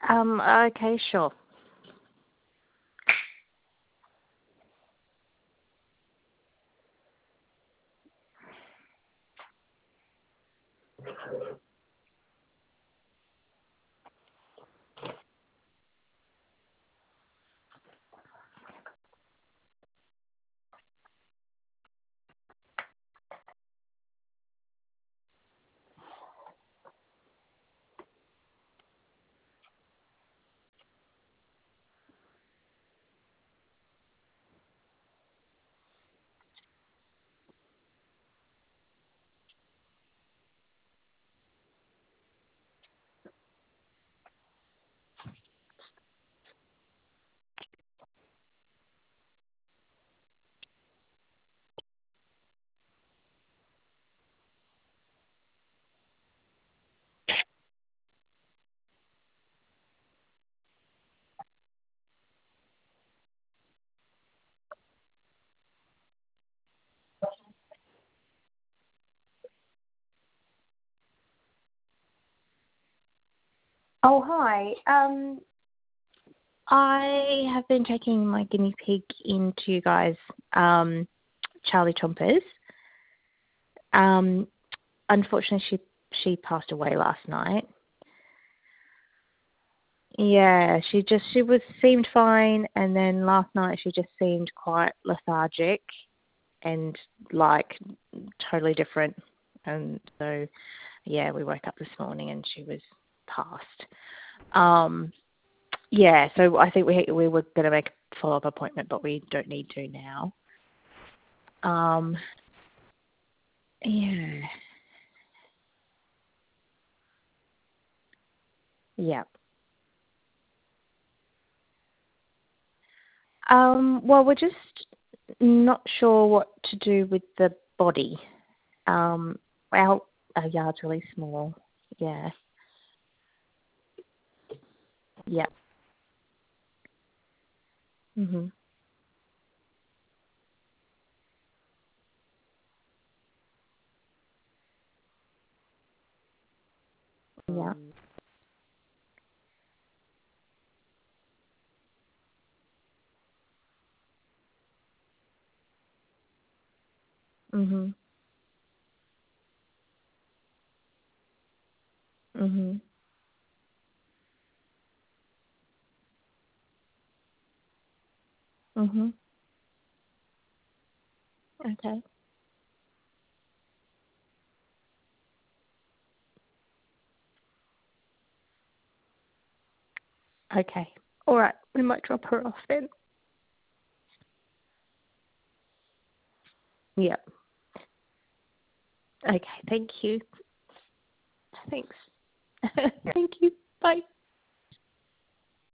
Okay, sure. Oh, hi. I have been taking my guinea pig into you guys, Charlie Chompers. Unfortunately, she passed away last night. Yeah, she seemed fine, and then last night she just seemed quite lethargic and like totally different. And so, yeah, we woke up this morning and she was passed. Yeah, so I think we were going to make a follow-up appointment, but we don't need to now. Yeah. Yeah. Well, we're just not sure what to do with the body. Our yard's really small. Yeah. Yeah. Mhm. Yeah. Mhm. Mhm. Mhm. Okay. Okay. All right. We might drop her off then. Yeah. Okay. Thank you. Thanks. Thank you. Bye.